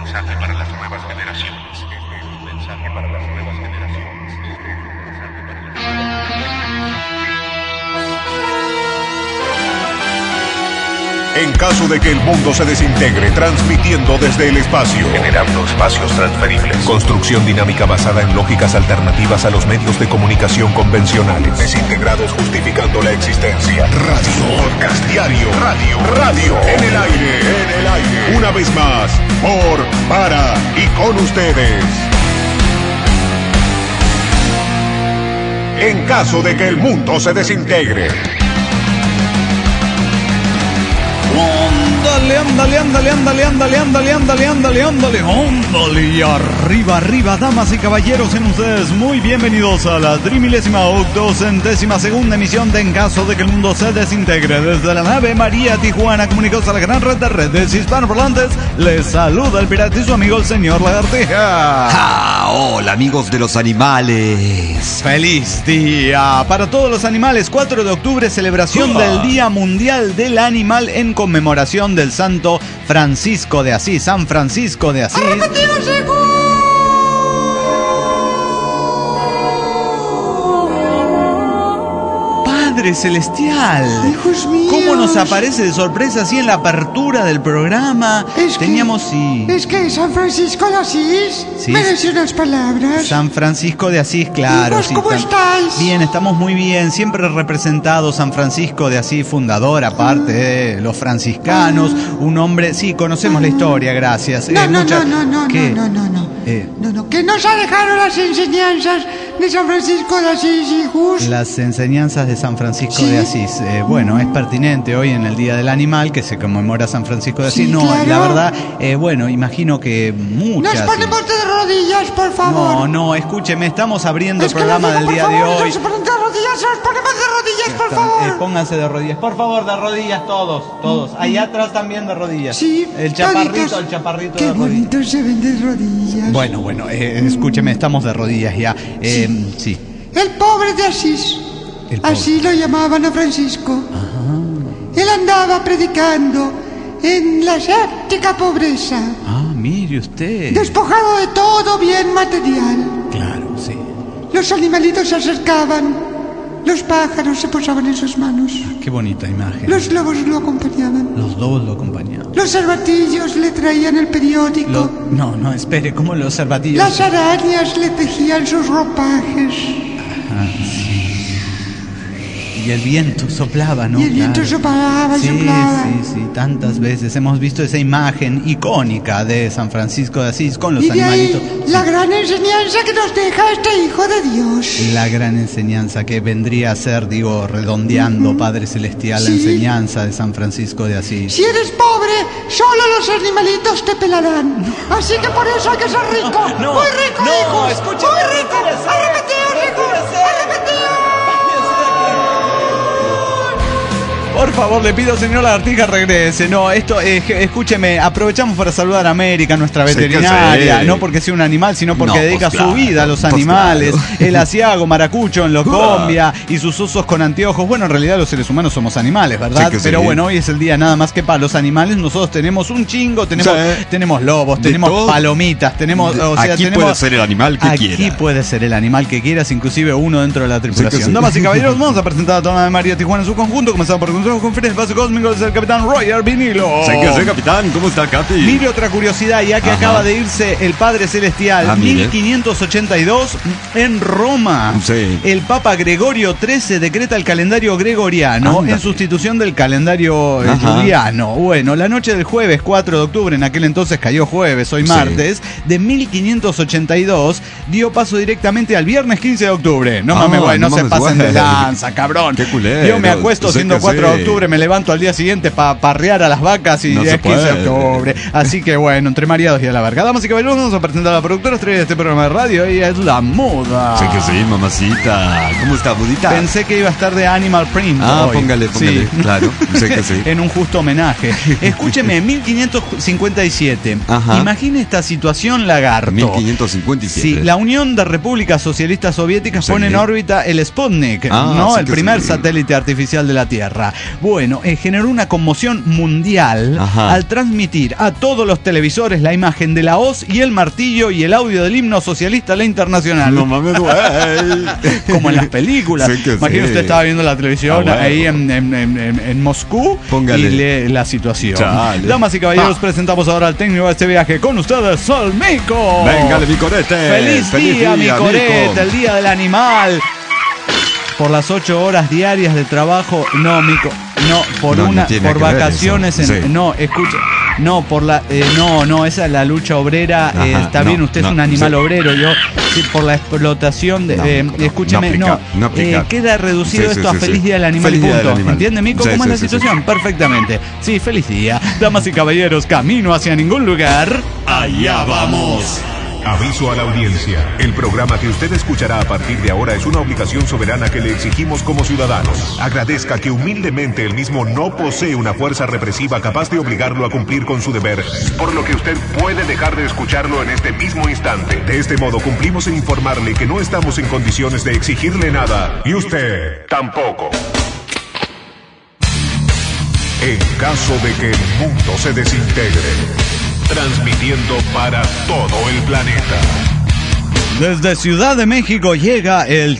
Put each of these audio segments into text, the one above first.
mensaje para las nuevas generaciones. Este es un mensaje para las nuevas generaciones. Este es un mensaje para las nuevas generaciones. En caso de que el mundo se desintegre, transmitiendo desde el espacio, Generando espacios transferibles. construcción dinámica basada en lógicas alternativas a los medios de comunicación convencionales, desintegrados justificando la existencia. Radio, podcast diario, radio, en el aire, una vez más, por, para y con ustedes. En caso de que el mundo se desintegre. Ándale, y arriba, damas y caballeros, sean ustedes muy bienvenidos a la 32.202ª emisión de En caso de que el mundo se desintegre. Desde la nave María Tijuana, comunicados a la gran red de redes hispanoparlantes, les saluda el pirata y su amigo el señor Lagartija. Hola amigos de los animales. ¡Feliz día para todos los animales! 4 de octubre, celebración del Día Mundial del Animal en conmemoración del Santo Francisco de Asís. San Francisco de Asís. Padre Celestial, hijos míos, ¿cómo nos aparece de sorpresa así en la apertura del programa? Es que San Francisco de Asís merece unas palabras. San Francisco de Asís, claro. Hijos, ¿cómo estáis? Bien, estamos muy bien. Siempre representado San Francisco de Asís, fundador, aparte de los franciscanos. Un hombre, sí, conocemos la historia, gracias. No, ¿Qué? No, que nos ha dejado las enseñanzas de San Francisco de Asís, hijos. Las enseñanzas de San Francisco de Asís. Bueno, es pertinente hoy en el Día del Animal que se conmemora San Francisco de Asís. Sí, no, claro. la verdad, bueno, imagino que muchas. Nos ponemos de rodillas, por favor. No, escúcheme, estamos abriendo Es el que programa lo digo, del día por de favor, hoy. Nos ponemos de rodillas, por favor. Pónganse de rodillas, por favor, de rodillas todos. Allá atrás también de rodillas. Sí, el chaparrito Qué de rodillas. bonitos se ven de rodillas. Bueno, escúcheme, estamos de rodillas ya. Sí. El pobre de Asís. El pobre. Así lo llamaban a Francisco. Él andaba predicando en la séptica pobreza, Mire usted. despojado de todo bien material. Claro, sí. Los animalitos se acercaban, los pájaros se posaban en sus manos, Qué bonita imagen. los lobos lo acompañaban, Los lobos lo acompañaban. los cervatillos le traían el periódico, No, espere, ¿cómo los cervatillos? las arañas le tejían sus ropajes. Sí. Y el viento soplaba, ¿no? Y el viento soplaba. Sí, tantas veces hemos visto esa imagen icónica de San Francisco de Asís con los Y de animalitos. ahí la gran enseñanza que nos deja este Hijo de Dios. La gran enseñanza que vendría a ser, redondeando, Padre Celestial, la Sí. enseñanza de San Francisco de Asís. Si eres pobre, solo los animalitos te pelarán. Así que por eso hay que ser rico. No, Muy rico, no, hijos. escúchame, Muy rico. retírese. Arrepentíos, hijos. Arrepentíos. Por favor, le pido, señor Lagartija, regrese. No, escúcheme, aprovechamos para saludar a América, nuestra veterinaria, no porque sea un animal, sino porque dedica su vida a los animales. El asiago, maracucho en Locombia y sus osos con anteojos. Bueno, en realidad los seres humanos somos animales, ¿verdad? Sí, Pero sí. bueno, hoy es el día nada más que para los animales. Nosotros tenemos un chingo, tenemos lobos, De tenemos todo. palomitas, tenemos... Aquí puede ser el animal que quiera. Aquí puede ser el animal que quieras, inclusive uno dentro de la tripulación. Sí. Damas y caballeros, vamos a presentar a toda la María Tijuana en su conjunto. Comenzamos por el Consejo de Conferencia Espacio Cósmico del capitán Roger Vinilo. Sí, capitán, ¿cómo está, Capi? Mire otra curiosidad, ya que acaba de irse el Padre Celestial, mire. 1582 en Roma. Sí. El Papa Gregorio XIII decreta el calendario gregoriano en sustitución del calendario juliano. Bueno, la noche del jueves 4 de octubre, en aquel entonces cayó jueves, hoy martes, de 1582, dio paso directamente al viernes 15 de octubre. No mames, güey, no se pasen de lanza, cabrón. Qué culero. Yo me acuesto siendo 4 de octubre, me levanto al día siguiente para parrear a las vacas y No es se 15 de puede. octubre. Así que bueno, entre mareados y a la verga. Damas y caballeros, vamos a presentar a la productora estrella de este programa de radio. Ella es la Muda. Sí, mamacita. ¿Cómo está, Budita? Pensé que iba a estar de Animal Print hoy. Póngale, Sí. claro. Sé que sí. En un justo homenaje. Escúcheme, 1557. Imagine esta situación, lagarto. 1557. Sí, la Unión de Repúblicas Socialistas Soviéticas pone en órbita el Sputnik, Ah, ¿no? sí El que primer sí. satélite artificial de la Tierra. Bueno, generó una conmoción mundial al transmitir a todos los televisores la imagen de la hoz y el martillo y el audio del himno socialista a la internacional. No mames, güey. Como en las películas. Sí, Imagínate, usted estaba viendo la televisión ahí en Moscú. Póngale. Y lee la situación. Chale. Damas y caballeros, presentamos ahora al técnico de este viaje con ustedes, Sol Mico. Véngale, mi corete. Feliz día, mi corete, Mico. el día del animal. Por las 8 horas diarias de trabajo, no, Mico, no, por vacaciones, escucha, no, por la, no, esa es la lucha obrera, está bien, usted es un animal obrero, yo, sí, por la explotación de, escúcheme, queda reducido esto a feliz día del animal y punto, ¿entiende, Mico, cómo es la situación? Perfectamente, sí, feliz día, damas y caballeros, camino hacia ningún lugar, allá vamos. Aviso a la audiencia. El programa que usted escuchará a partir de ahora es una obligación soberana que le exigimos como ciudadanos. Agradezca que humildemente el mismo no posee una fuerza represiva capaz de obligarlo a cumplir con su deber, por lo que usted puede dejar de escucharlo en este mismo instante. De este modo cumplimos en informarle que no estamos en condiciones de exigirle nada, y usted tampoco. En caso de que el mundo se desintegre, transmitiendo para todo el planeta. Desde Ciudad de México llega el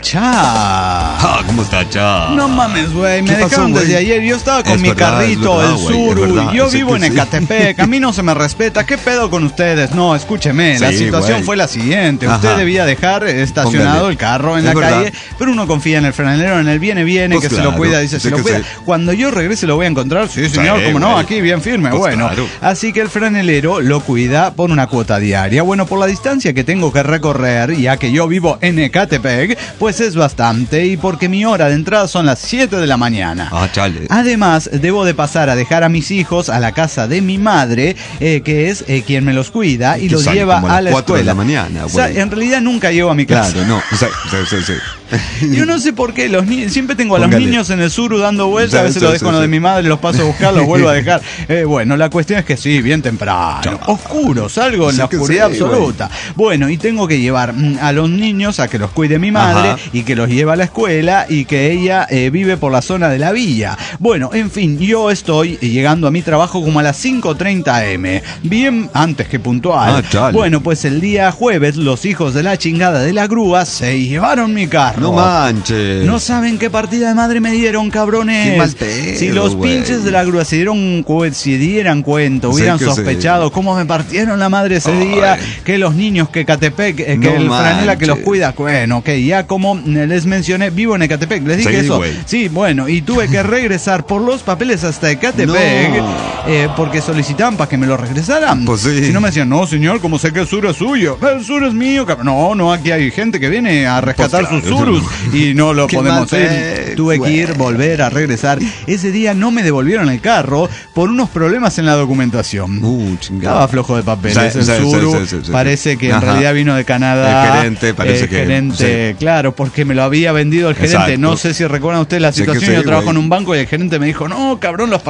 Cha. ¿Cómo está, Cha? No mames, güey, me dejaron desde ayer. Yo estaba con mi carrito, el Suru. Yo vivo en Ecatepec, a mí no se me respeta. ¿Qué pedo con ustedes? No, escúcheme, la situación fue la siguiente. Usted debía dejar estacionado el carro en la calle, pero uno confía en el franelero, en el viene, que se lo cuida, dice, se lo cuida. Cuando yo regrese lo voy a encontrar. Sí, señor, cómo no, aquí bien firme. Bueno, así que el franelero lo cuida por una cuota diaria. Bueno, por la distancia que tengo que recorrer, ya que yo vivo en Ecatepec, pues es bastante, y porque mi hora de entrada son las 7 de la mañana. Chale. Además, debo de pasar a dejar a mis hijos a la casa de mi madre, que es quien me los cuida y los lleva a la 4 escuela. de la mañana. O sea, en realidad nunca llego a mi casa. Claro, no. Sí. Yo no sé por qué, siempre tengo a los niños en el Suru dando vueltas, a veces los dejo en lo de mi madre, los paso a buscar, los vuelvo a dejar. Bueno, la cuestión es que sí, bien temprano, oscuro, salgo en la oscuridad absoluta. Bueno, y tengo que llevar a los niños a que los cuide mi madre y que los lleve a la escuela y que ella vive por la zona de la villa. Bueno, en fin, yo estoy llegando a mi trabajo como a las 5:30 am, bien antes que puntual. Bueno, pues el día jueves los hijos de la chingada de la grúa se llevaron mi carro. No manches. No saben qué partida de madre me dieron, cabrones. Qué mal pedo, si los pinches de la grúa se dieran cuenta, hubieran sospechado cómo me partieron la madre ese día, que los niños, que Ecatepec, que el franela que los cuida. Bueno, ya como les mencioné, vivo en Ecatepec, les dije eso. Sí, bueno, y tuve que regresar por los papeles hasta Ecatepec, porque solicitaban para que me lo regresaran. Pues sí. Si no me decían, no señor, como sé que el sur es suyo. El sur es mío, cabrón. No, aquí hay gente que viene a rescatar sus surus y no lo podemos hacer. Tuve que volver a regresar. Ese día no me devolvieron el carro por unos problemas en la documentación. Estaba flojo de papeles. El suru parece que en realidad vino de Canadá. El gerente parece que... Claro, porque me lo había vendido el gerente. Exacto. No sé si recuerdan ustedes la situación. Yo trabajo en un banco y el gerente me dijo, no, cabrón, los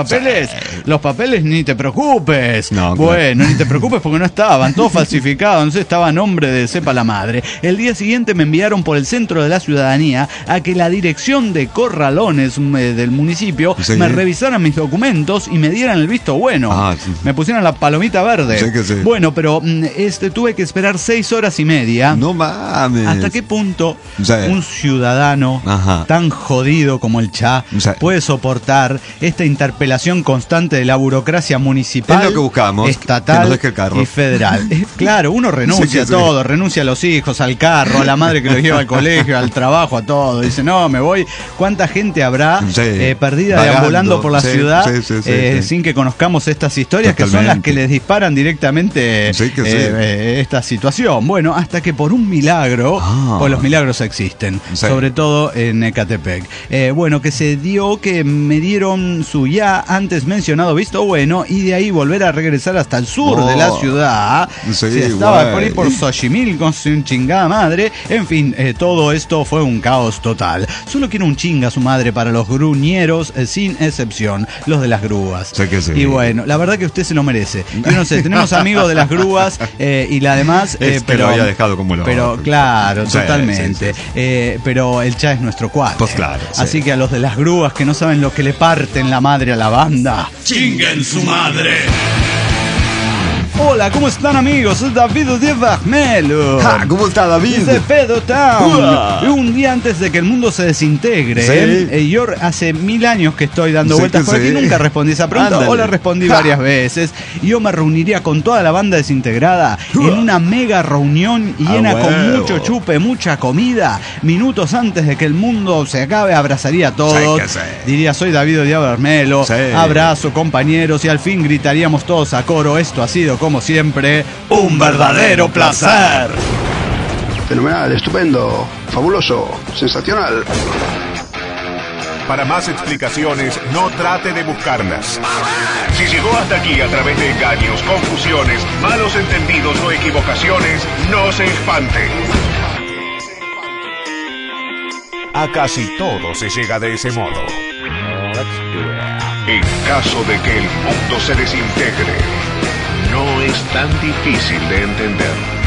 papeles ni te preocupes. Bueno, ni te preocupes porque no estaban, todos falsificados, no sé, estaba a nombre de sepa la madre. El día siguiente me enviaron por el centro de la ciudadanía a que la dirección de Corralones del municipio me revisaran mis documentos y me dieran el visto bueno. Me pusieron la palomita verde. Bueno, pero tuve que esperar 6 horas y media. No mames. ¿Hasta qué punto un ciudadano tan jodido como el Cha puede soportar esta interpelación constante de la burocracia municipal, es lo que buscamos, estatal, que nos deje el carro. Y federal? Claro, uno renuncia a todo, renuncia a los hijos, al carro, a la madre que los lleva al colegio, al trabajo, a todo. Dice, no, me voy. ¿Cuánta gente habrá perdida deambulando por la ciudad sin que conozcamos estas historias? Totalmente. Que son las que les disparan directamente esta situación? Bueno, hasta que por un milagro, pues los milagros existen, sobre todo en Ecatepec. Bueno, que se dio que me dieron su ya antes mencionado visto bueno y de ahí volver a regresar hasta el sur de la ciudad. Estaba por ahí por Xochimilco con su chingada madre. En fin, todo esto todo fue un caos total. Solo quiero un chinga a su madre para los gruñeros, sin excepción, los de las grúas. Sé que sí. Y bueno, la verdad que usted se lo merece. Yo no sé, tenemos amigos de las grúas y la demás... es que lo había dejado como lo... Pero claro, Sí, totalmente. sí, sí. Pero el Cha es nuestro cuate. Pues claro, sí. Así que a los de las grúas que no saben lo que le parten la madre a la banda, ¡Chinguen su madre! hola, ¿cómo están, amigos? Soy David de Melo. ¿Cómo está, David? Desde Pedo Town. Un día antes de que el mundo se desintegre. Sí. Yo hace 1000 años que estoy dando Sí, vueltas que por aquí. sí. Nunca respondí esa pregunta. Ándale. O la respondí varias veces. Yo me reuniría con toda la banda desintegrada en una mega reunión llena con huevo. mucho chupe, mucha comida. Minutos antes de que el mundo se acabe, abrazaría a todos. Sí, que sí. Diría, soy David de Bermelo. Sí. Abrazo, compañeros. Y al fin gritaríamos todos a coro. Esto ha sido, como siempre, un verdadero placer. Fenomenal, estupendo, fabuloso, sensacional. Para más explicaciones, no trate de buscarlas. Si llegó hasta aquí a través de engaños, confusiones, malos entendidos o equivocaciones, no se espante. A casi todo se llega de ese modo. En caso de que el mundo se desintegre, no es tan difícil de entender.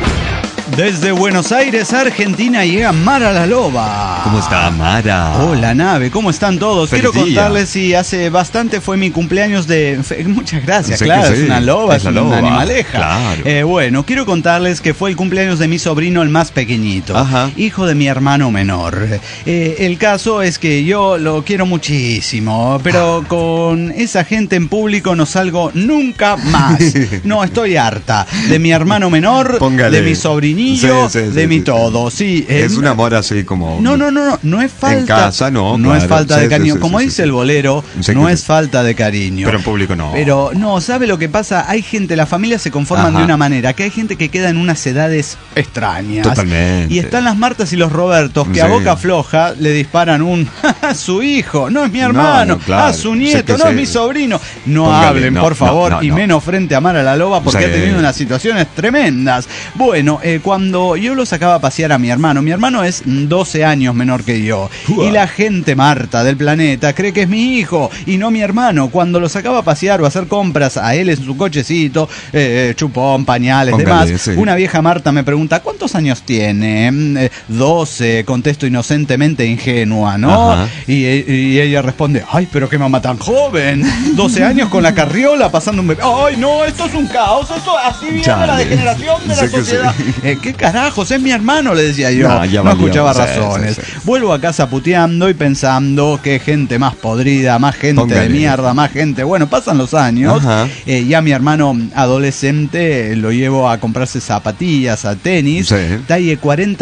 Desde Buenos Aires, Argentina, llega Mara la Loba. ¿Cómo está, Mara? Hola, nave, ¿cómo están todos? Feliz Quiero día. contarles si hace bastante fue mi cumpleaños de... Muchas gracias, Sé claro, que sí, es una loba, es es la una loba, animaleja. claro. Bueno, quiero contarles que fue el cumpleaños de mi sobrino, el más pequeñito, Ajá. hijo de mi hermano menor. El caso es que yo lo quiero muchísimo, pero con esa gente en público no salgo nunca más. No, estoy harta de mi hermano menor, Póngale. de mi sobrinillo, Sí, sí, de sí, mi sí. todo. Sí, Es un amor así como... no es falta. En casa, no, No es claro. falta de Sí, cariño. sí, sí, Como sí, dice sí. el bolero, Sí, no que es sí. falta de cariño. Pero en público no. Pero no, ¿sabe lo que pasa? Hay gente, las familias se conforman Ajá. de una manera, que hay gente que queda en unas edades extrañas. Totalmente. Y están las Martas y los Robertos que a Sí. boca floja le disparan un su hijo, no es mi hermano, No, claro. su nieto, Sé que no es sí. mi sobrino. No Póngale, hablen, no, por favor, no, y no. menos frente a Mara la Loba, porque Sí. ha tenido unas situaciones tremendas. Bueno, cuando yo lo sacaba a pasear a mi hermano es 12 años menor que yo. Uah. Y la gente Marta del planeta cree que es mi hijo y no mi hermano. Cuando lo sacaba a pasear o a hacer compras a él en su cochecito, chupón, pañales, Póngale, demás, sí. una vieja Marta me pregunta, ¿cuántos años tiene? 12, contesto inocentemente ingenua, ¿no? Ajá. Y ella responde, ay, pero qué mamá tan joven, 12 años con la carriola pasando un bebé. Ay, no, esto es un caos, esto así viene la Chale. degeneración de la Sé que sociedad. sí. ¿Qué carajos? Es mi hermano, le decía yo. No, ya No valió. escuchaba Sí, razones. sí, sí. Vuelvo a casa puteando y pensando que gente más podrida, más gente Póngale. de mierda, más gente. Bueno, pasan los años. Ajá. Ya mi hermano adolescente lo llevo a comprarse zapatillas, a tenis, Sí. talle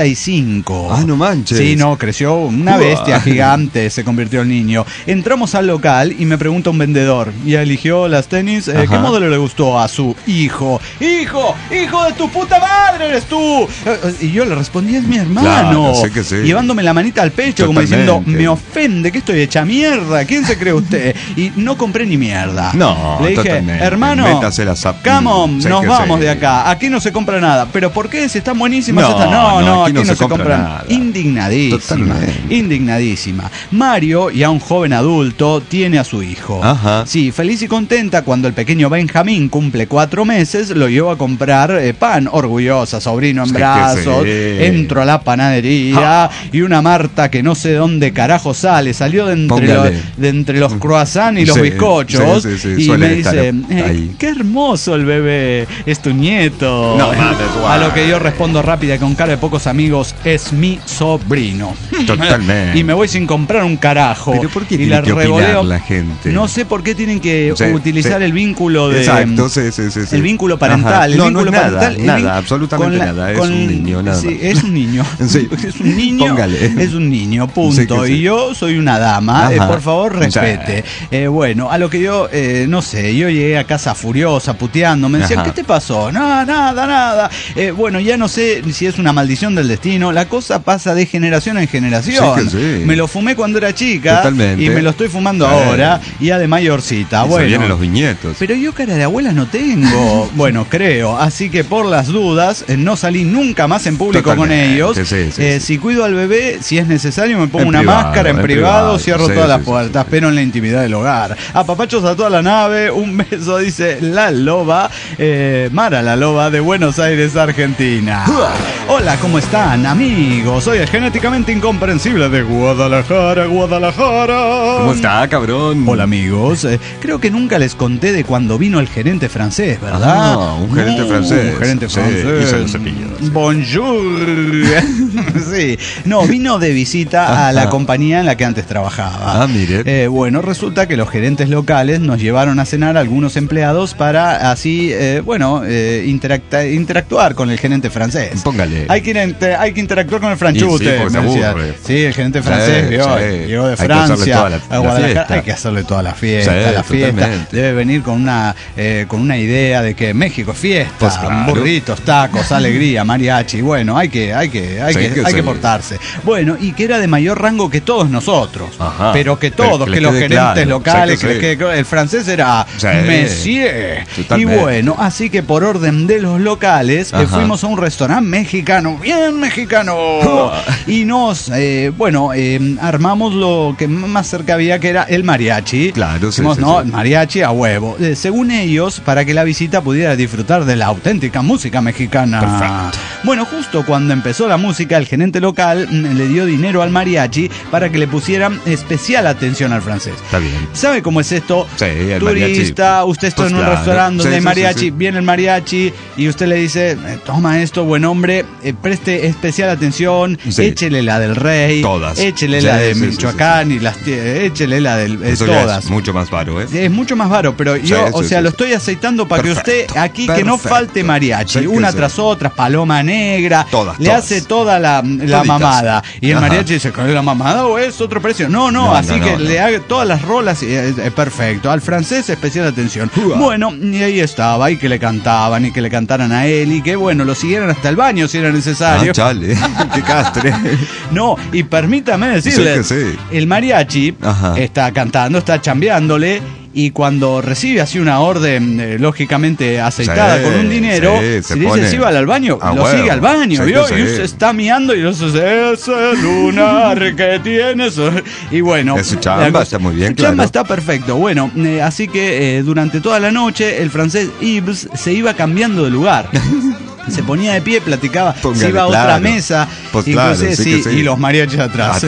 45. Ah, no manches. Sí, no, creció una Uah. bestia gigante, se convirtió el niño. Entramos al local y me pregunta un vendedor. Y eligió las tenis. ¿Qué Ajá. modelo le gustó a su hijo? ¡Hijo! ¡Hijo de tu puta madre eres tú! Y yo le respondí, es mi hermano. Claro, sé que sí. Llevándome la manita al pecho, como Totalmente. diciendo, me ofende, que estoy hecha mierda. ¿Quién se cree usted? Y no compré ni mierda. No, le dije, totalmente. hermano, Métase la zap- come on, sé nos que vamos sí. de acá. Aquí no se compra nada. ¿Pero por qué? Si están buenísimas No, estas. no, aquí no se compra nada. Indignadísima. Totalmente. Indignadísima. Mario, ya un joven adulto, tiene a su hijo. Ajá. Sí, feliz y contenta cuando el pequeño Benjamín cumple 4 meses, lo llevo a comprar pan. Orgullosa, sobrino en Sí que brazos. sí. Entro a la panadería y una Marta que no sé de dónde carajo sale, salió de Póngale. entre los croissants y los Sí, bizcochos. sí, sí, Y suele me estar dice, ahí. qué hermoso el bebé, es tu nieto. No mames, guau. A lo que yo respondo rápida con cara de pocos amigos, es mi sobrino. Totalmente. Y me voy sin comprar un carajo. Pero ¿por qué y tiene la que opinar revoleo. la gente? No sé por qué tienen que Sí, utilizar sí. el vínculo de... Exacto, sí, sí, sí, sí. El vínculo parental. Ajá. El No, vínculo no es nada, parental, el nada, vin- absolutamente nada, es un niño, nada Sí, más. es un niño. Sí. Es un niño. Póngale. Es un niño, punto. Sí que sí. Y yo soy una dama. Ajá. Por favor, respete. Bueno, a lo que yo, no sé, yo llegué a casa furiosa, puteando. Me decían, Ajá. ¿qué te pasó? No, nada. Bueno, ya no sé si es una maldición del destino. La cosa pasa de generación en generación. Sí que sí. Me lo fumé cuando era chica. Totalmente. Y me lo estoy fumando ahora. Y ya de mayorcita. Y se Bueno. vienen los viñetos. Pero yo cara de abuela no tengo. Bueno, creo. Así que por las dudas, no salí salí nunca más en público con ellos. Si cuido al bebé, si es necesario, me pongo una máscara en privado, cierro todas las puertas, pero en la intimidad del hogar. Apapachos a toda la nave, un beso, dice la loba, Mara la loba de Buenos Aires, Argentina. Hola, ¿cómo están, amigos? Soy el genéticamente incomprensible de Guadalajara. ¿Cómo está, cabrón? Hola, amigos. Creo que nunca les conté de cuando vino el gerente francés, ¿verdad? Un gerente francés. Un gerente francés. Hizo los cepillos. Bonjour. Sí. No, vino de visita a la compañía en la que antes trabajaba. Mire. Bueno, resulta que los gerentes locales nos llevaron a cenar a algunos empleados para así, interactuar con el gerente francés. Póngale. Hay que interactuar con el franchute. Sí, el gerente francés llegó de Francia a Guadalajara. Hay que hacerle toda la fiesta. La fiesta debe venir con una idea de que México es fiesta, pues claro. Burritos, tacos, alegría, mariachi. Bueno, hay que portarse. Bueno, y que era de mayor rango que todos nosotros. Ajá. Pero que todos, que los gerentes locales, que el francés era Monsieur. Totalmente. Y bueno, así que por orden de los locales fuimos a un restaurante mexicano, bien mexicano. Y nos, armamos lo que más cerca había, que era el mariachi. Claro, mariachi a huevo. Según ellos, para que la visita pudiera disfrutar de la auténtica música mexicana. Perfecto. Bueno, justo cuando empezó la música, el gerente local le dio dinero al mariachi para que le pusieran especial atención al francés. Está bien. ¿Sabe cómo es esto? Sí, el turista, mariachi. Usted está en un restaurante donde hay mariachi, viene el mariachi y usted le dice, toma esto, buen hombre, preste especial atención, échele la del Rey, todas. Échele la de Michoacán y échele la del todas. Es mucho más varo, Es mucho más varo, pero yo, lo estoy aceitando para que usted aquí que no falte mariachi, una tras otra, paloma negra, le hace toda la mamada. Y el mariachi dice, ¿cuál es la mamada o es otro precio? No, así que le haga todas las rolas y perfecto. Al francés especial atención. Bueno, y ahí estaba, y que le cantaban, y que le cantaran a él, y que bueno, lo siguieran hasta el baño si era necesario. Chale, qué castre. No, y permítame decirle, el mariachi está cantando, está chambeándole, y cuando recibe así una orden lógicamente aceitada con un dinero, si dice si va al baño, sigue al baño, ¿vio? Y usted está miando y ese lunar que tienes. Y bueno, su chamba está muy bien, su chamba está perfecto. Bueno, así que durante toda la noche el francés Yves se iba cambiando de lugar. Se ponía de pie, platicaba, se iba a otra mesa, pues y los mariachis atrás.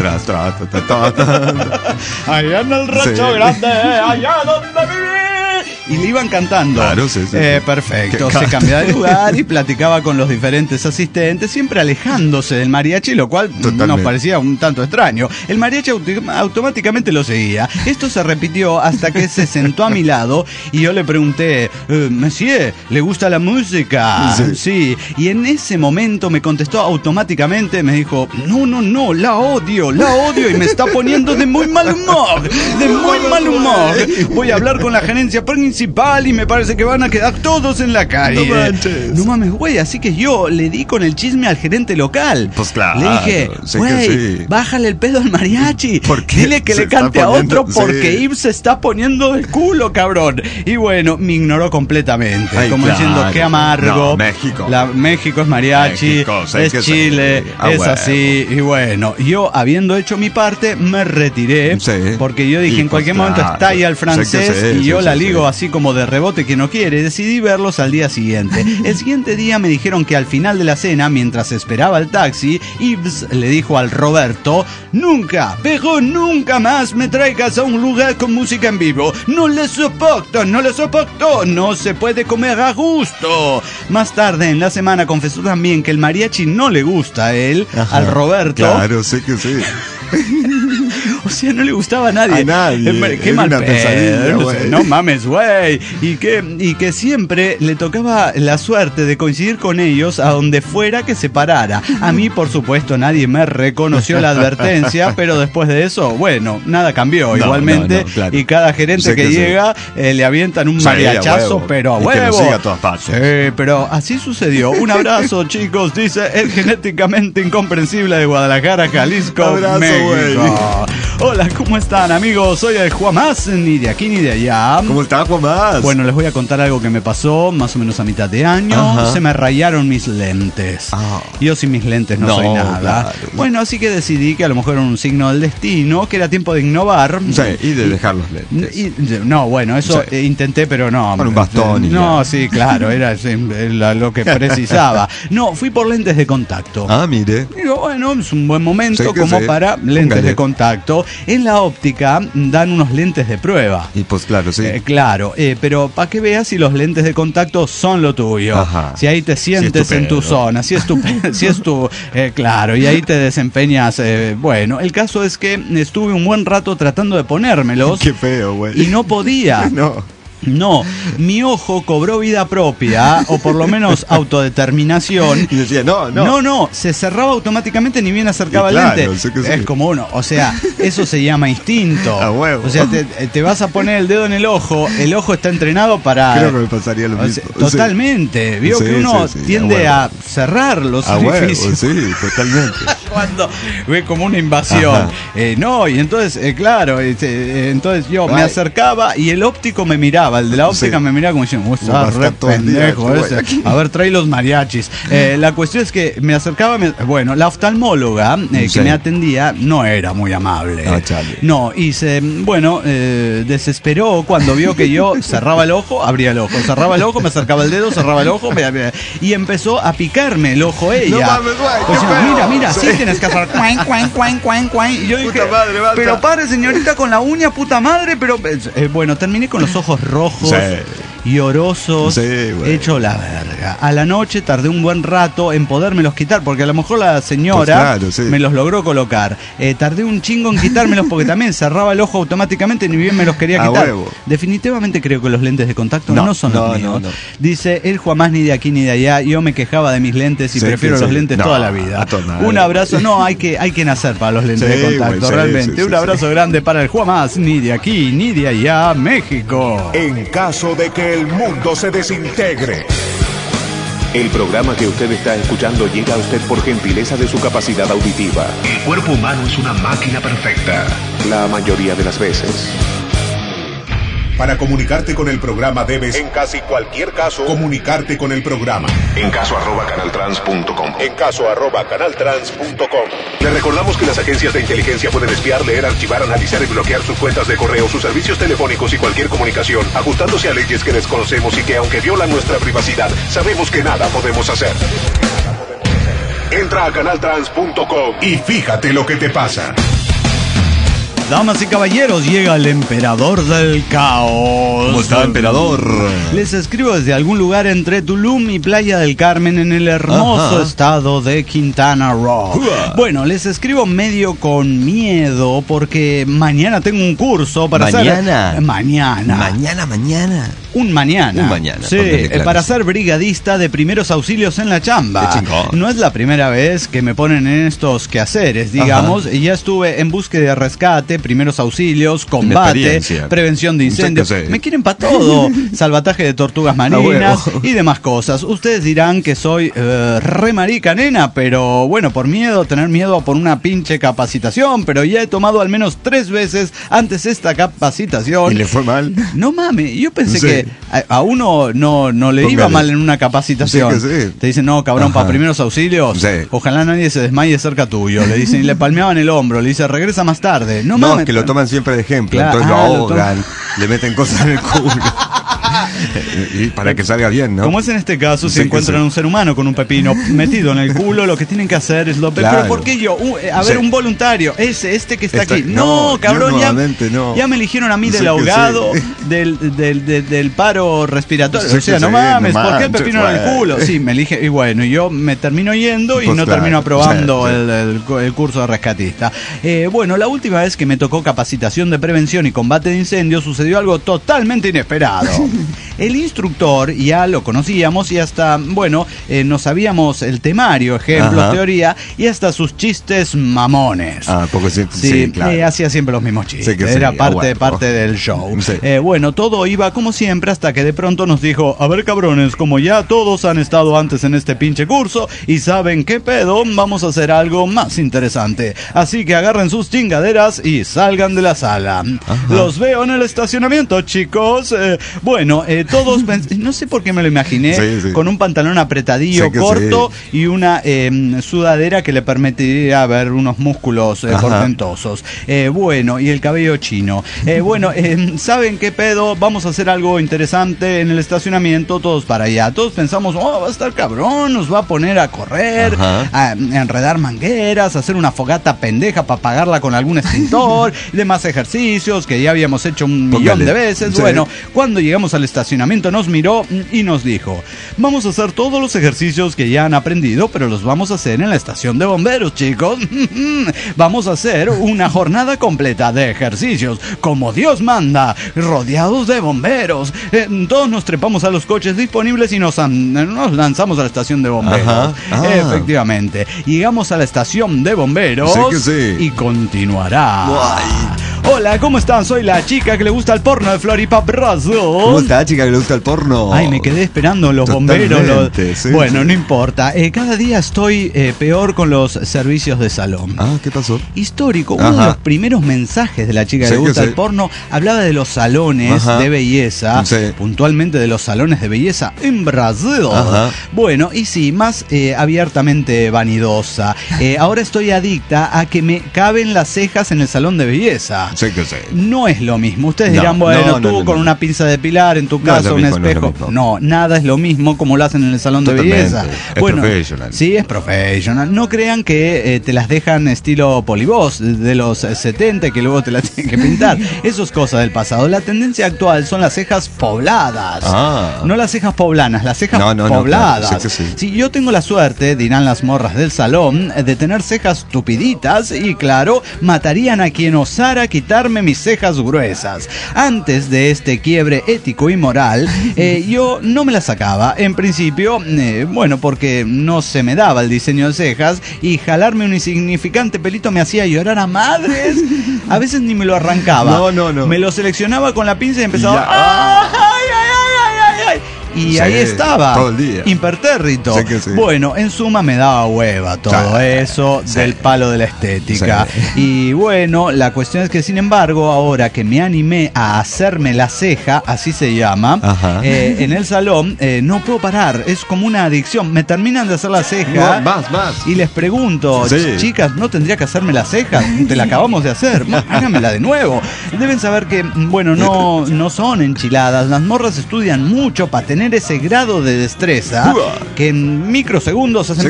Allá en el rancho grande, allá donde viví. Y le iban cantando. Claro, perfecto. Se cambiaba de lugar y platicaba con los diferentes asistentes, siempre alejándose del mariachi, lo cual nos parecía un tanto extraño. El mariachi automáticamente lo seguía. Esto se repitió hasta que se sentó a mi lado y yo le pregunté, Monsieur, ¿le gusta la música? Sí. Y en ese momento me contestó automáticamente, me dijo, no, la odio y me está poniendo de muy mal humor. Voy a hablar con la gerencia principal y me parece que van a quedar todos en la calle. No mames, güey, así que yo le di con el chisme al gerente local. Pues claro. Le dije, güey, bájale el pedo al mariachi. Dile que le cante a otro porque Yves se está poniendo el culo, cabrón. Y bueno, me ignoró completamente. Diciendo, qué amargo. México es mariachi, es Chile, es así. Y bueno, yo habiendo hecho mi parte, me retiré. Porque yo dije, en cualquier momento está ahí al francés y yo la ligo así como de rebote que no quiere. Decidí verlos al día siguiente. El siguiente día me dijeron que al final de la cena, mientras esperaba el taxi, Yves le dijo al Roberto, nunca más me traigas a un lugar con música en vivo. No le soporto, no se puede comer a gusto. Más tarde en la semana confesó también que el mariachi no le gusta a él, al Roberto. Claro, sé que sí. O sea, no le gustaba a nadie. Qué mal pedo. No mames, güey. Y que siempre le tocaba la suerte de coincidir con ellos a donde fuera que se parara. A mí, por supuesto, nadie me reconoció la advertencia, pero después de eso, bueno, nada cambió. Igualmente, claro. Y cada gerente que llega le avientan un mariachazo, pero a huevo. Y que lo siga a todas partes. Sí, pero así sucedió. Un abrazo, chicos, dice el genéticamente incomprensible de Guadalajara, Jalisco, México. Hola, ¿cómo están, amigos? Soy el Juan Más, ni de aquí ni de allá. ¿Cómo está, Juan Más? Bueno, les voy a contar algo que me pasó más o menos a mitad de año. Ajá. Se me rayaron mis lentes. Yo sin mis lentes no soy nada. Claro. Bueno, así que decidí que a lo mejor era un signo del destino, que era tiempo de innovar. Sí, y de dejar los lentes. No, bueno, eso Sí. Intenté, pero no. Con un bastón y no, ya. sí, claro, era lo que precisaba. No, fui por lentes de contacto. Ah, mire. Digo, bueno, es un buen momento Sí, que como sí. para lentes Póngale. de contacto. En la óptica dan unos lentes de prueba. Y pues claro, sí. Claro, pero para que veas si los lentes de contacto son lo tuyo. Ajá. Si ahí te sientes Si es tu en tu pedo. zona, si es tu, claro, y ahí te desempeñas. Bueno, el caso es que estuve un buen rato tratando de ponérmelos Qué feo, güey. y no podía. No, mi ojo cobró vida propia, o por lo menos autodeterminación. Y decía, no. No, se cerraba automáticamente ni bien acercaba Y claro, el lente. sé que sí. Es como uno, o sea, eso se llama instinto. A huevo. O sea, te vas a poner el dedo en el ojo está entrenado para... Creo que me pasaría lo o sea, mismo. totalmente, vio Sí, que uno sí, tiende huevo. a cerrar los A huevo, orificios. sí, totalmente. Cuando ve como una invasión. Ajá. No, y entonces, claro, entonces yo me Ay. acercaba y el óptico me miraba, el de la óptica Sí. me miraba como diciendo, Va a estás estar re todo el día, pendejo güey, ese. aquí. A ver, trae los mariachis. La cuestión es que me acercaba, bueno, la oftalmóloga Sí. que me atendía no era muy amable. Ah, chale. No, y desesperó cuando vio que yo cerraba el ojo, abría el ojo, cerraba el ojo, me acercaba el dedo, cerraba el ojo, y empezó a picarme el ojo ella. No mames, güey, qué Pues, feo. mira, sí Sí. tienes que hacer cuan. Y yo dije, Puta madre, basta. pero pare, señorita, con la uña, puta madre, pero... bueno, terminé con los ojos rojos. Sí. Llorosos, Sí, güey. hecho la verga. A la noche tardé un buen rato en podérmelos quitar, porque a lo mejor la señora Pues claro, sí. me los logró colocar. Tardé un chingo en quitármelos porque también cerraba el ojo automáticamente, ni bien me los quería A quitar. huevo. Definitivamente creo que los lentes de contacto no son los míos. no. Dice, él jamás ni de aquí ni de allá. Yo me quejaba de mis lentes y Sí, prefiero que los sí. lentes No, toda la vida. a toda madre. Un abrazo, hay que nacer para los lentes Sí, de contacto, güey, sí, realmente. sí, Un sí, abrazo grande para el Juamás, ni de aquí ni de allá, México. En caso de que el mundo se desintegre. El programa que usted está escuchando llega a usted por gentileza de su capacidad auditiva. El cuerpo humano es una máquina perfecta. La mayoría de las veces. Para comunicarte con el programa debes, en casi cualquier caso, comunicarte con el programa. En caso @canaltrans.com. En caso @canaltrans.com. Le recordamos que las agencias de inteligencia pueden espiar, leer, archivar, analizar y bloquear sus cuentas de correo, sus servicios telefónicos y cualquier comunicación, ajustándose a leyes que desconocemos y que, aunque violan nuestra privacidad, sabemos que nada podemos hacer. Entra a canaltrans.com y fíjate lo que te pasa. Damas y caballeros, llega el emperador del caos. ¿Cómo está, emperador? Les escribo desde algún lugar entre Tulum y Playa del Carmen en el hermoso Ajá. estado de Quintana Roo. Bueno, les escribo medio con miedo porque mañana tengo un curso para ¿Mañana? hacer... Mañana. Mañana. Un mañana. Un mañana, Sí, póngale claro, para sí. ser brigadista de primeros auxilios en la chamba. Qué chingón. No es la primera vez que me ponen en estos quehaceres, digamos. Y ya estuve en búsqueda de rescate, primeros auxilios, combate, experiencia. prevención de incendios. Sí, que sí. Me quieren para todo. Salvataje de tortugas marinas huevo. y demás cosas. Ustedes dirán que soy re marica, nena, pero bueno, tener miedo por una pinche capacitación, pero ya he tomado al menos 3 veces antes esta capacitación. ¿Y le fue mal? No mames, yo pensé Sí. que a uno no le iba Póngale. mal en una capacitación. Sí que sí. Te dicen, no, cabrón, Ajá. para primeros auxilios, Sí. ojalá nadie se desmaye cerca tuyo. Le dicen, y le palmeaban el hombro, le dice, regresa más tarde. No No, mames. que lo toman siempre de ejemplo. Claro, Entonces lo lo ahogan, le meten cosas en el culo. Y para que salga bien, ¿no? Como es en este caso, si Sí que encuentran sí. un ser humano con un pepino metido en el culo, lo que tienen que hacer es Claro. Pero ¿por qué yo? A ver, Sí. un voluntario, este que está Esta- aquí. no, No, cabrón, yo ya, nuevamente no. ya me eligieron a mí Sí del que ahogado, sí. del paro respiratorio. Sí O sea, que no sí, mames, no ¿por qué el manches, pepino en el güey. culo? Sí, me elige, y bueno, yo me termino yendo y Pues no claro, termino aprobando sí, sí. el curso de rescatista. Bueno, la última vez que me tocó capacitación de prevención y combate de incendios sucedió algo totalmente inesperado. el instructor ya lo conocíamos y hasta, bueno, nos sabíamos el temario, ejemplos, teoría y hasta sus chistes mamones. Poco sí, claro. Hacía siempre los mismos chistes, sí, era parte del show. Sí. Bueno, todo iba como siempre hasta que de pronto nos dijo, a ver cabrones, como ya todos han estado antes en este pinche curso y saben qué pedo, vamos a hacer algo más interesante. Así que agarren sus chingaderas y salgan de la sala. Los veo en el estacionamiento, chicos. Todos no sé por qué me lo imaginé con un pantalón apretadillo, corto y una sudadera que le permitiría ver unos músculos portentosos. Y el cabello chino. ¿Saben qué pedo? Vamos a hacer algo interesante en el estacionamiento, todos para allá. Todos pensamos, va a estar cabrón, nos va a poner a correr, a enredar mangueras, a hacer una fogata pendeja para apagarla con algún extintor, demás ejercicios que ya habíamos hecho un millón de veces. Sí. Bueno, cuando llegamos al estacionamiento nos miró y nos dijo, vamos a hacer todos los ejercicios que ya han aprendido, pero los vamos a hacer en la estación de bomberos, chicos. Vamos a hacer una jornada completa de ejercicios, como Dios manda, rodeados de bomberos. Todos nos trepamos a los coches disponibles y nos lanzamos a la estación de bomberos. Efectivamente, llegamos a la estación de bomberos y continuará. Hola, ¿cómo están? Soy la chica que le gusta el porno de Floripap Brazos. ¿Cómo está, chica que le gusta el porno? Ay, me quedé esperando los bomberos. No importa. Cada día estoy peor con los servicios de salón. ¿Qué pasó? Histórico. Uno de los primeros mensajes de la chica que le gusta el porno hablaba de los salones de belleza, puntualmente de los salones de belleza en Brasil. Y sí, más abiertamente vanidosa. Ahora estoy adicta a que me caben las cejas en el salón de belleza. No es lo mismo. Ustedes dirán, tú con una pinza de depilar, en tu caso un espejo. No, nada es lo mismo como lo hacen en el salón de belleza. Es profesional. Sí, es profesional. No crean que te las dejan estilo Polivoz de los 70 que luego te las tienen que pintar. Eso es cosa del pasado. La tendencia actual son las cejas pobladas. No las cejas poblanas, las cejas pobladas. Claro. Sí, yo tengo la suerte, dirán las morras del salón, de tener cejas tupiditas y claro, matarían a quien osara quitarme mis cejas gruesas. Antes de este quiebre ético y moral, yo no me las sacaba. En principio, porque no se me daba el diseño de cejas y jalarme un insignificante pelito me hacía llorar a madres. A veces ni me lo arrancaba. No. Me lo seleccionaba con la pinza y empezaba... ¡Ay! Y ahí estaba, todo el día, impertérrito. En suma me daba hueva todo eso del palo de la estética. Y la cuestión es que sin embargo, ahora que me animé a hacerme la ceja, así se llama, en el salón, no puedo parar, es como una adicción. Me terminan de hacer la ceja y les pregunto, chicas, ¿no tendría que hacerme la ceja? Te la acabamos de hacer, hágamela de nuevo. Deben saber que, no son enchiladas, las morras estudian mucho para tener ese grado de destreza que en microsegundos hacen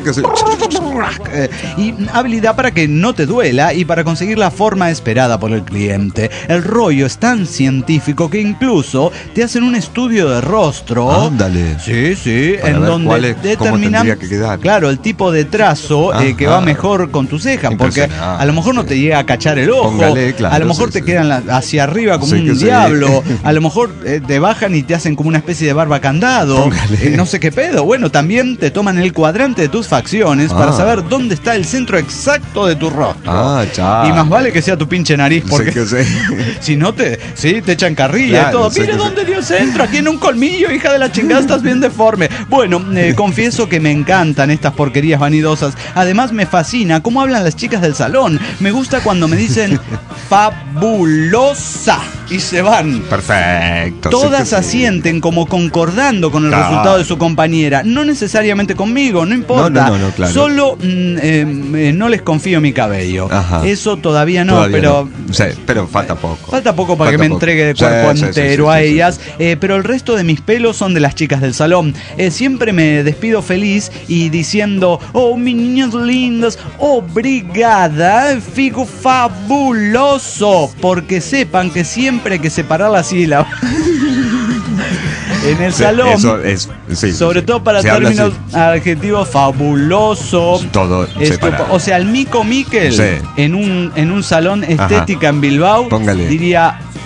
y habilidad para que no te duela y para conseguir la forma esperada por el cliente. El rollo es tan científico que incluso te hacen un estudio de rostro. Ándale. Sí, en donde determinan el tipo de trazo que va mejor con tu ceja, porque a lo mejor no te llega a cachar el ojo, a lo mejor te quedan hacia arriba como un diablo, a lo mejor te bajan y te hacen como una especie de barba candado, no sé qué pedo. También te toman el cuadrante de tus facciones para saber dónde está el centro exacto de tu rostro. Y más vale que sea tu pinche nariz, porque si no te echan carrilla y todo. Mire dónde dio el centro, aquí en un colmillo, hija de la chingada, estás bien deforme. Confieso que me encantan estas porquerías vanidosas. Además me fascina cómo hablan las chicas del salón. Me gusta cuando me dicen fabulosa y se van. Perfecto. Todas asienten como concordando con el resultado de su compañera. No necesariamente conmigo, no importa. No, claro. Solo no les confío mi cabello. Eso todavía no, pero... pero falta poco. Falta poco para que me entregue de cuerpo entero a ellas. Pero el resto de mis pelos son de las chicas del salón. Siempre me despido feliz y diciendo, oh, mis niñas lindas, obrigada, fico fabuloso. Porque sepan que siempre hay que separar la sílaba. En el salón, sobre todo para términos adjetivos, fabuloso, todo o sea, el Mico Miquel en un salón estética en Bilbao diría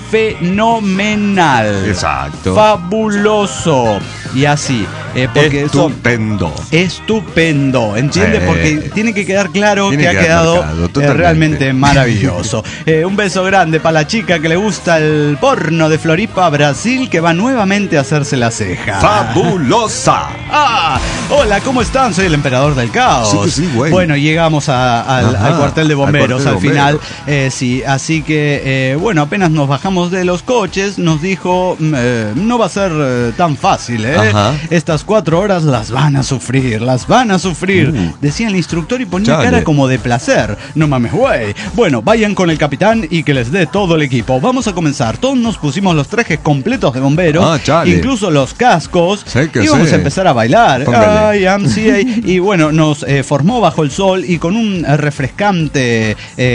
fenomenal. Exacto. Fabuloso. Y así, porque estupendo. Estupendo, ¿entiendes? Sí. Porque tiene que quedar claro Tiene que que ha quedar quedado marcado, realmente maravilloso. Un beso grande para la chica que le gusta el porno de Floripa, Brasil, que va nuevamente a hacerse la ceja. ¡Fabulosa! Hola, ¿cómo están? Soy el emperador del caos. Sí que sí, güey. Bueno, llegamos al cuartel de bomberos al final. Sí, así que, bueno, apenas nos bajamos de los coches, nos dijo, no va a ser tan fácil, Ajá. Estas 4 horas las van a sufrir, decía el instructor y ponía Chale. cara como de placer. No mames, güey. Bueno, vayan con el capitán y que les dé todo el equipo. Vamos a comenzar. Todos nos pusimos los trajes completos de bomberos, chale. incluso los cascos, Sé que y vamos sé. a empezar a bailar. Póngale. YMCA. Y bueno, nos formó bajo el sol y con un refrescante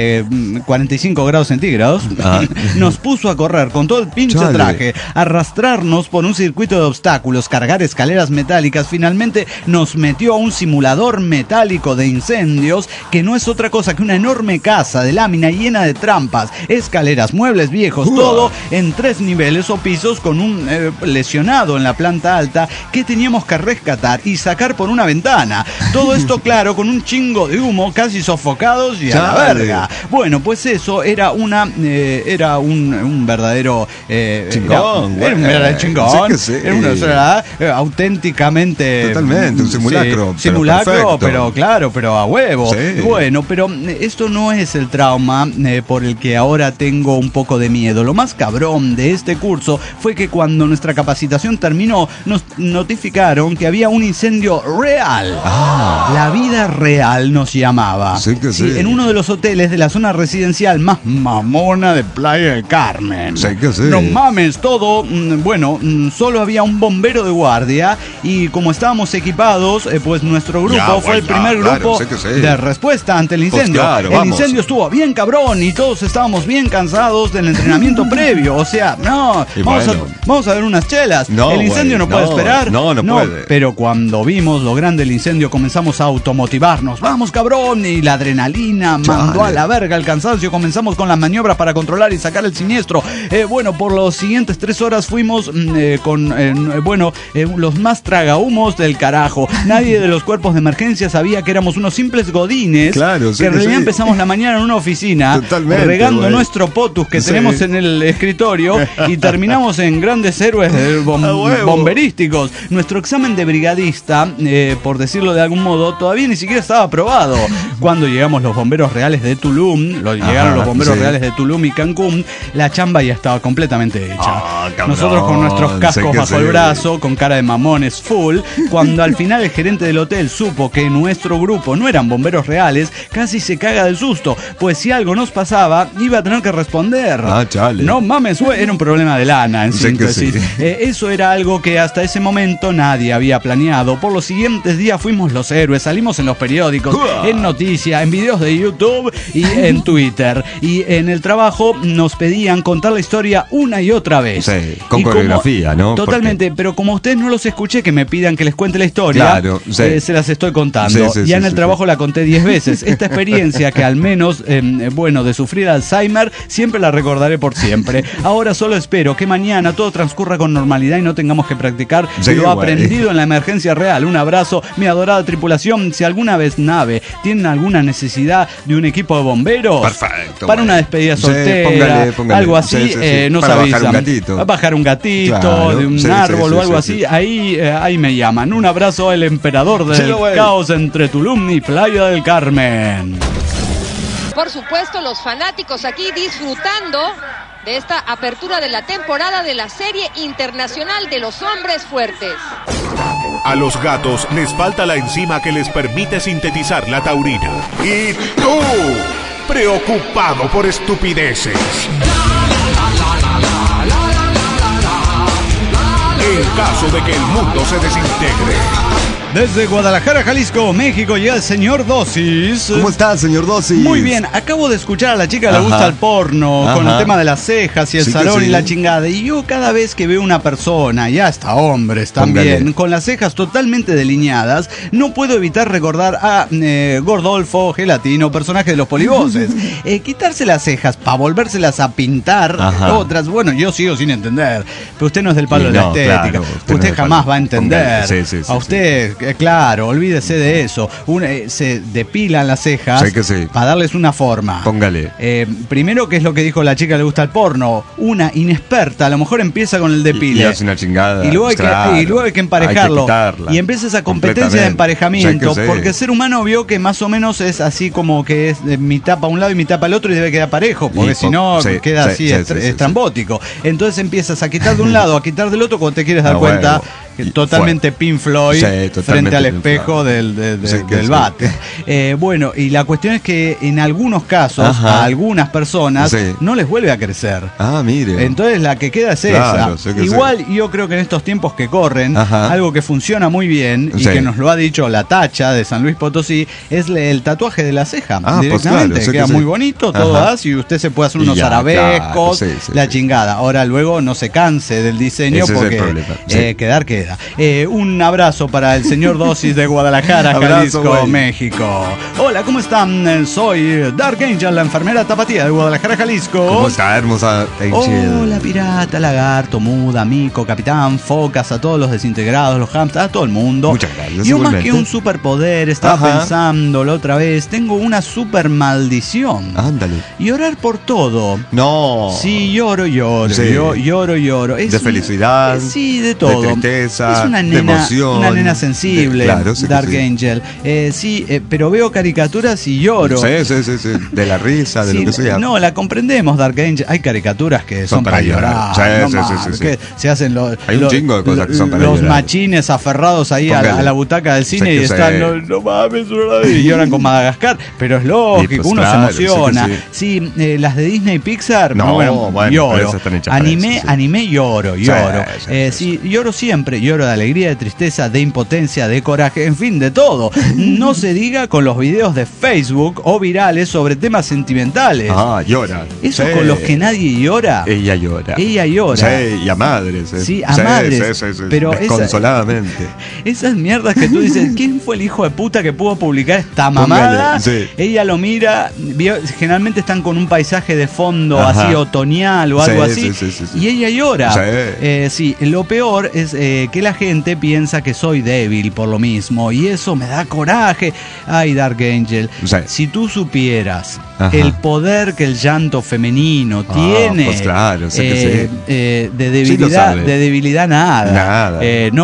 45 grados centígrados, nos puso a correr con todo el pinche Chale. traje, arrastrarnos por un circuito de obstáculos, cargar escaleras metálicas. Finalmente nos metió a un simulador metálico de incendios, que no es otra cosa que una enorme casa de lámina llena de trampas, escaleras, muebles viejos, todo en 3 niveles o pisos, con un lesionado en la planta alta que teníamos que rescatar y sacar por una ventana. Todo esto, claro, con un chingo de humo, casi sofocados y a la verga. Bueno, pues eso era un verdadero chingón, era un verdadero chingón. Sí que sí. Era una auténticamente. Totalmente, un simulacro. Sí, simulacro, pero pero a huevo. Sí. Bueno, pero esto no es el trauma por el que ahora tengo un poco de miedo. Lo más cabrón de este curso fue que cuando nuestra capacitación terminó, nos notificaron que había un incendio real. La vida real nos llamaba. Sí que sí. En uno de los hoteles de la zona residencial más mamona de Playa del Carmen. Sí que sí. No mames, todo. Bueno, solo había un bombero de guardia y como estábamos equipados, pues nuestro grupo fue el primer grupo de respuesta ante el incendio. Pues claro, el incendio estuvo bien cabrón y todos estábamos bien cansados del entrenamiento previo. O sea, vamos a ver unas chelas. El incendio no puede esperar. No puede. Pero cuando vimos lo grande del incendio, comenzamos a automotivarnos. Vamos, cabrón. Y la adrenalina mandó a la verga el cansancio. Comenzamos con las maniobras para controlar y sacar el siniestro. Bueno, por los siguientes 3 horas fuimos con los más tragahumos del carajo. Nadie de los cuerpos de emergencia sabía que éramos unos simples godines. Claro, sí que en que realidad sí. empezamos la mañana en una oficina, Totalmente, regando güey. nuestro potus que Sí. tenemos en el escritorio y terminamos en grandes héroes bomberísticos. Nuestro examen de brigadista, por decirlo de algún modo, todavía ni siquiera estaba aprobado. Cuando llegamos los bomberos reales de Tulum, llegaron los bomberos reales de Tulum y Cancún, la chamba ya estaba completamente hecha. Nosotros con nuestros cascos bajo el brazo, con cara de mamones full, cuando al final el gerente del hotel supo que nuestro grupo no eran bomberos reales, casi se caga del susto, pues si algo nos pasaba, iba a tener que responder. Chale. No mames, güey, era un problema de lana, en síntesis. Eso era algo que hasta ese momento nadie había planeado. Por los siguientes días fuimos los héroes, salimos en los periódicos, en noticias, en videos de YouTube y en Twitter. Y en el trabajo nos pedían contar la historia una y otra vez. Sí, con Y coreografía, ¿no? Totalmente, pero como ustedes no los escuché que me pidan que les cuente la historia, Claro, sí. se las estoy contando. Sí, Ya en el trabajo la conté 10 veces. Esta experiencia que al menos, de sufrir Alzheimer, siempre la recordaré por siempre. Ahora solo espero que mañana todo transcurra con normalidad y no tengamos que practicar lo aprendido en la emergencia real. Un abrazo, mi adorada tripulación. Si alguna vez tienen alguna necesidad de un equipo de bomberos, perfecto, para una despedida soltera, póngale. algo así, nos para avisan. bajar un gatito. Claro, de un árbol o algo así, ahí me llaman. Un abrazo al emperador del caos entre Tulum y Playa del Carmen. Por supuesto, los fanáticos aquí disfrutando de esta apertura de la temporada de la Serie Internacional de los Hombres Fuertes. A los gatos les falta la enzima que les permite sintetizar la taurina. Y tú, preocupado por estupideces. En caso de que el mundo se desintegre, Desde Guadalajara, Jalisco, México, llega el señor Dosis. ¿Cómo está, señor Dosis? Muy bien, acabo de escuchar a la chica que le gusta el porno, con el tema de las cejas y el salón y la chingada. Y yo cada vez que veo una persona, y hasta hombres también, con las cejas totalmente delineadas, no puedo evitar recordar a Gordolfo Gelatino, personaje de los polivoces. Quitarse las cejas para volvérselas a pintar otras, bueno, yo sigo sin entender. Pero usted no es del palo de la estética. Claro, usted jamás va a entender. A usted... Claro, olvídese de eso. Se depilan las cejas para darles una forma. Póngale. Primero, ¿qué es lo que dijo la chica que le gusta el porno? Una inexperta, a lo mejor empieza con el depile. Y hace una chingada. Y luego hay que emparejarlo. Y empieza esa competencia de emparejamiento. Porque el ser humano vio que más o menos es así como que es mitad para un lado y mitad para el otro y debe quedar parejo. Porque si no, queda así estrambótico. Entonces empiezas a quitar de un lado, a quitar del otro cuando te quieres dar cuenta. Totalmente Pink Floyd frente al espejo del bate. Bueno, y la cuestión es que en algunos casos a algunas personas no les vuelve a crecer. Mire. Entonces la que queda es esa. Igual yo creo que en estos tiempos que corren, algo que funciona muy bien y que nos lo ha dicho la Tacha de San Luis Potosí es el tatuaje de la ceja. Directamente, pues queda muy bonito, todo así, y usted se puede hacer unos arabescos, chingada. Ahora luego no se canse del diseño porque quedar queda. Un abrazo para el señor Dosis de Guadalajara, Jalisco, México. Hola, ¿cómo están? Soy Dark Angel, la enfermera tapatía de Guadalajara, Jalisco. ¿Cómo está, hermosa Angel? Hola, pirata, lagarto, muda, mico, capitán, focas, a todos los desintegrados, los hamsters, a todo el mundo. Muchas gracias. Yo más que un superpoder, estaba pensando la otra vez, tengo una super maldición. Ándale. Y orar por todo. No. Sí, lloro. lloro. De felicidad. Sí, de todo. De tristeza. Es una nena sensible, Dark Angel. Pero veo caricaturas y lloro. Sí. De la risa, de lo que sea. No, la comprendemos, Dark Angel. Hay caricaturas que son para llorar. Sí. Se hacen hay un chingo de cosas que son para llorar. Los machines aferrados ahí a la butaca del cine y están, no mames, y lloran con Madagascar. Pero es lógico, uno se emociona. Sí, las de Disney y Pixar, lloro. Anime, lloro. Lloro siempre. Lloro de alegría, de tristeza, de impotencia, de coraje, en fin, de todo. No se diga con los videos de Facebook o virales sobre temas sentimentales. Llora. Esos con los que nadie llora. Ella llora. Sí, y a madres. Sí, a madres. Pero desconsoladamente. Esas mierdas que tú dices, ¿quién fue el hijo de puta que pudo publicar esta mamada? Ella lo mira, generalmente están con un paisaje de fondo así otoñal o algo así. Y ella llora. Lo peor es que la gente piensa que soy débil por lo mismo y eso me da coraje. Ay, Dark Angel, si tú supieras el poder que el llanto femenino tiene, pues claro, de debilidad nada.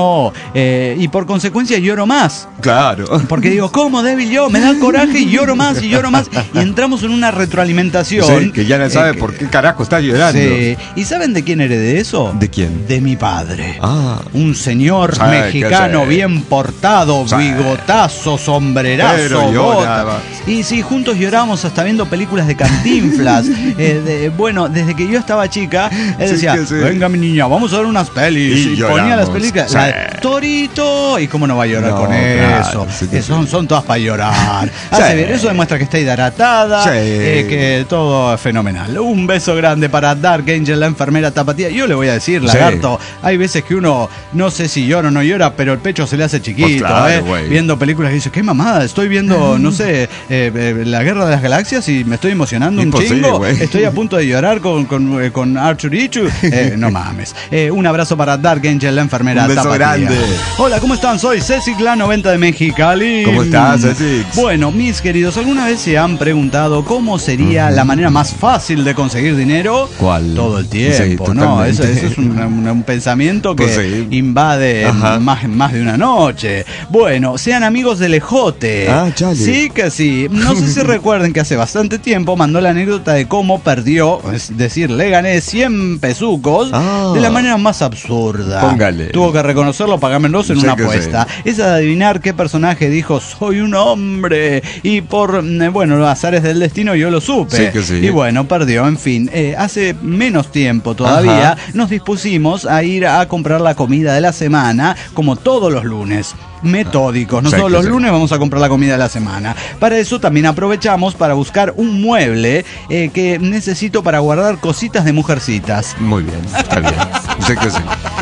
Y por consecuencia lloro más. Claro. Porque digo, ¿cómo débil yo? Me da coraje y lloro más. Y entramos en una retroalimentación. Que ya no sabe por qué carajo está llorando. ¿Y saben de quién heredé eso? ¿De quién? De mi padre. Un señor mexicano bien portado, bigotazo, sombrerazo, bota. Y sí, juntos lloramos hasta viendo películas de Cantinflas. Desde que yo estaba chica, él decía, venga mi niña, vamos a ver unas pelis. Y ponía las películas, la de Torito. ¿Y cómo no va a llorar con eso? Son todas para llorar. Eso demuestra que está hidratada, que todo es fenomenal. Un beso grande para Dark Angel, la enfermera tapatía. Yo le voy a decir, lagarto, hay veces que uno, no sé si llora o no llora, pero el pecho se le hace chiquito, viendo películas y dice, qué mamada, estoy viendo, no sé, la Guerra de las Galaxias y me estoy emocionando un chingo, estoy a punto de llorar con Arthur Ichu, no mames. Un abrazo para Dark Angel, la enfermera tapatía. Un beso grande. Hola, ¿cómo están? Soy Ceci Clan 90 de Mexicali. ¿Cómo estás, Ceci? Bueno, mis queridos, ¿alguna vez se han preguntado cómo sería la manera más fácil de conseguir dinero? ¿Cuál? Todo el tiempo, ¿no? Eso es un pensamiento que invade más de una noche. Bueno, sean amigos del Ejote. Sí que sí. No sé si recuerden que hace bastante tiempo mandó la anécdota de cómo perdió, es decir, le gané 100 pesucos de la manera más absurda. Póngale. Tuvo que reconocerlo, pagármelos en una apuesta. Esa de adivinar qué personaje dijo, soy un hombre. Y por, los azares del destino yo lo supe. Y bueno, perdió. En fin, hace menos tiempo todavía nos dispusimos a ir a comprar la comida de la semana, como todos los lunes. metódicos. Nosotros los lunes vamos a comprar la comida de la semana. Para eso también aprovechamos para buscar un mueble que necesito para guardar cositas de mujercitas. Muy bien, está bien. Sé que sí.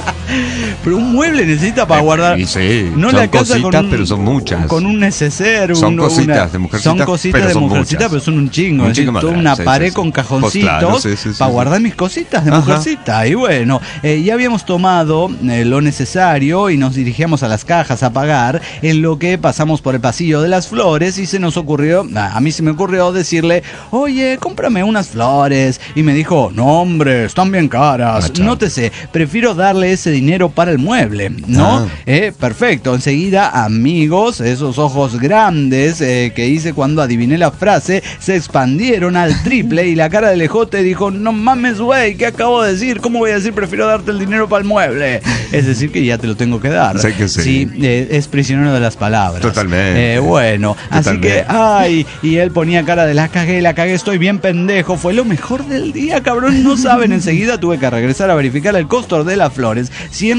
Pero un mueble necesita para guardar. Sí, no son le alcanza cositas, con pero son muchas. Con un neceser. Son cositas de mujercitas. Son cositas de mujercitas, pero son un chingo. Un chingo toda más, una sí, pared sí, con sí. cajoncitos Pues claro, para guardar mis cositas de Ajá. mujercita. Y bueno, ya habíamos tomado lo necesario y nos dirigíamos a las cajas a pagar, en lo que pasamos por el pasillo de las flores y se nos ocurrió, a mí se me ocurrió decirle, oye, cómprame unas flores. Y me dijo, no hombre, están bien caras. Nótese, prefiero darle ese dinero para el mueble, ¿no? Perfecto, enseguida, amigos, esos ojos grandes que hice cuando adiviné la frase, se expandieron al triple y la cara del ejote dijo, no mames, güey, ¿qué acabo de decir? ¿Cómo voy a decir prefiero darte el dinero para el mueble? Es decir, que ya te lo tengo que dar. Sé que sí. Sí, es prisionero de las palabras. Totalmente. Bueno, Totalmente. así que, y él ponía cara de la cagué, estoy bien pendejo, fue lo mejor del día, cabrón, no saben, enseguida tuve que regresar a verificar el costo de las flores,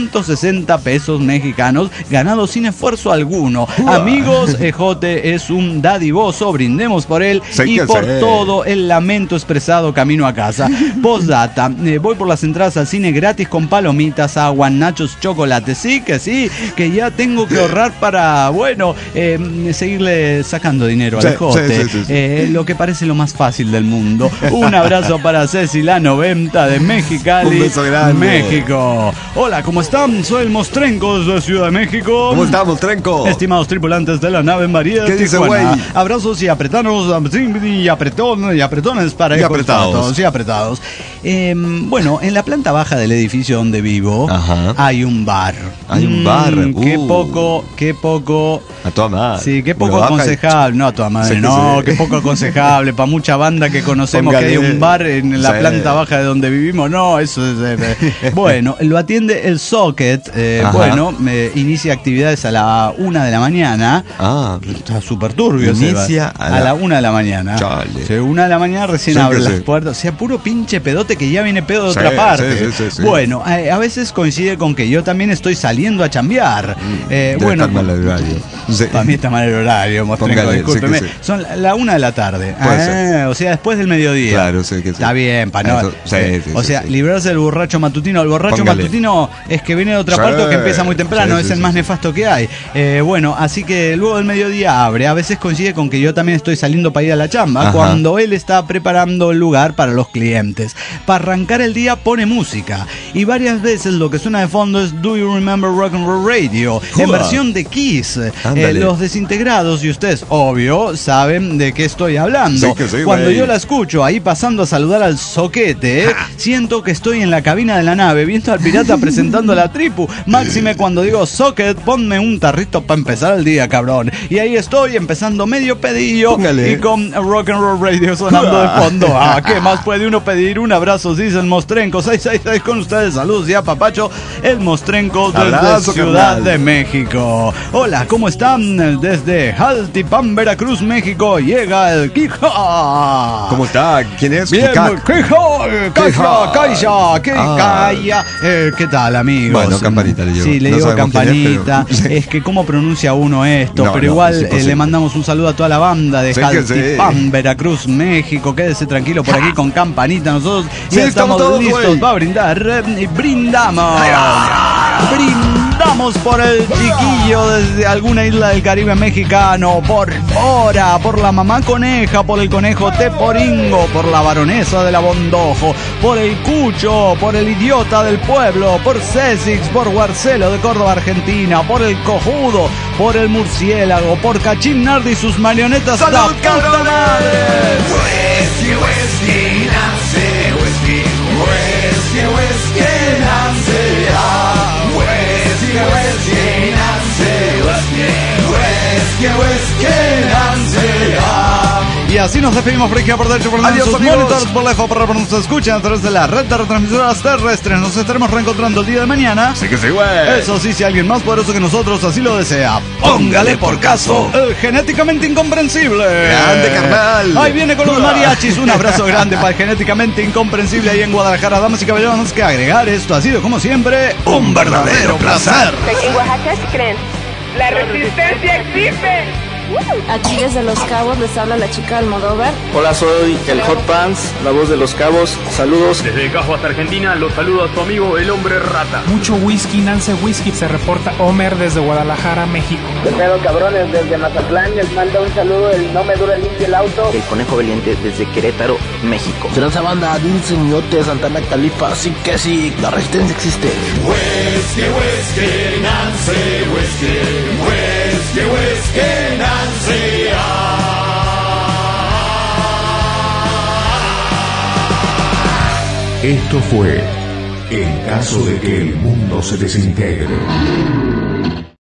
160 pesos mexicanos, ganados sin esfuerzo alguno. Amigos, Ejote es un dadivoso, brindemos por él y por todo el lamento expresado camino a casa. Postdata, voy por las entradas al cine gratis con palomitas, agua, nachos, chocolate. Sí, que ya tengo que ahorrar para, bueno, seguirle sacando dinero al Ejote. Lo que parece lo más fácil del mundo. Un abrazo para Ceci, la 90 de Mexicali, un beso grande. México. Hola, ¿cómo están? Soy el Mostrencos de Ciudad de México. ¿Cómo estamos, Mostrenco? Estimados tripulantes de la nave María ¿Qué dice, güey? Abrazos y apretanos y apretones para y hijos apretados. patos, y apretados. Bueno, en la planta baja del edificio donde vivo hay un bar. Hay un bar. Qué poco. A toda madre. Sí, qué poco aconsejable. No, a toda madre, no, qué poco aconsejable. Para mucha banda que conocemos que hay un bar en la planta baja de donde vivimos. No, eso es. Bueno, lo atiende el Socket. Bueno, inicia actividades a la 1 de la mañana. Está súper turbio. Inicia a la 1 de la mañana. Chale. O sea, 1 de la mañana recién abre las puertas. O sea, puro pinche pedote que ya viene pedo de otra parte. Sí. Bueno, a veces coincide con que yo también estoy saliendo a chambear. Bueno, está mal el horario. Para mí está mal el horario, Mostrenco, discúlpeme. Son la 1 de la tarde. O sea, después del mediodía. Claro, sé que sí. Está bien, para no. O sea, librarse del borracho matutino. El borracho matutino es que viene de otra parte o que empieza muy temprano. Es el más nefasto que hay. Bueno, así que luego del mediodía abre. A veces coincide con que yo también estoy saliendo para ir a la chamba. Cuando él está preparando el lugar para los clientes. Para arrancar el día pone música. Y varias veces lo que suena de fondo es Do You Remember Rock and Roll Radio? En versión de Kiss. Los Desintegrados, y ustedes, obvio, saben de qué estoy hablando. Cuando yo la escucho ahí pasando a saludar al Soquete, siento que estoy en la cabina de la nave viendo al pirata presentando la tripu. Máxime cuando digo Socket, ponme un tarrito para empezar el día, cabrón. Y ahí estoy empezando medio pedillo. Y con Rock and Roll Radio sonando de fondo. ¿Qué más puede uno pedir? Un abrazo, dice el Mostrenco 666 con ustedes. Saludos ya, papacho. El Mostrenco desde Ciudad de México. Hola, ¿cómo están? Desde Jaltipán, Veracruz, México, llega el Kija. ¿Cómo está? ¿Quién es? Bien, Kija. ¿Qué tal, amigos? Bueno, Campanita le digo. Sí, le digo Campanita. Es que cómo pronuncia uno esto, pero igual le mandamos un saludo a toda la banda de Jaltipán, Veracruz, México. Quédese tranquilo por aquí con Campanita. Nosotros ya estamos listos para brindar. Brindamos. Brindamos por el chiquillo desde alguna isla del Caribe mexicano, por Fora, por la mamá coneja, por el conejo Teporingo, por la baronesa de la Bondojo, por el Cucho, por el idiota del pueblo, por Césix, por Guarcelo de Córdoba, Argentina, por el Cojudo, por el Murciélago, por Cachín Nardi y sus marionetas. ¡Salud, cabrones! Whisky, whisky, Nancy, whisky, whisky, whisky, Nancy, Whiskey, Nancy, Y así nos despedimos por aquí, por derecho, por Adiós, sus amigos. monitores, por la por la nos escuchan a través de la red de retransmisoras terrestres. Nos estaremos reencontrando el día de mañana. Sí que sí, güey. Eso sí, si alguien más poderoso que nosotros así lo desea, póngale por caso el genéticamente incomprensible. Grande, carnal. Ahí viene con los mariachis. Un abrazo grande para el genéticamente incomprensible ahí en Guadalajara. Damas y caballeros, no que agregar, esto ha sido como siempre un verdadero placer. En Oaxaca, ¿sí creen? ¡La resistencia existe! Aquí desde Los Cabos les habla la chica Almodóvar. Hola, soy el Hot Pants, la voz de Los Cabos. Saludos. Desde Cajo hasta Argentina, los saludo a su amigo el Hombre Rata. Mucho whisky, Nance Whisky. Se reporta Homer desde Guadalajara, México. ¿Qué pedo, cabrones? Desde Mazatlán les manda un saludo el No Me Dura Limpio el Auto. El Conejo Valiente desde Querétaro, México. Tranza banda, Dulce Ñote, Santana Califa, sí que sí, la resistencia existe. Whisky, whisky, Nance Whisky. Whisky, whisky, Nance. Esto fue En caso de que el mundo se desintegre.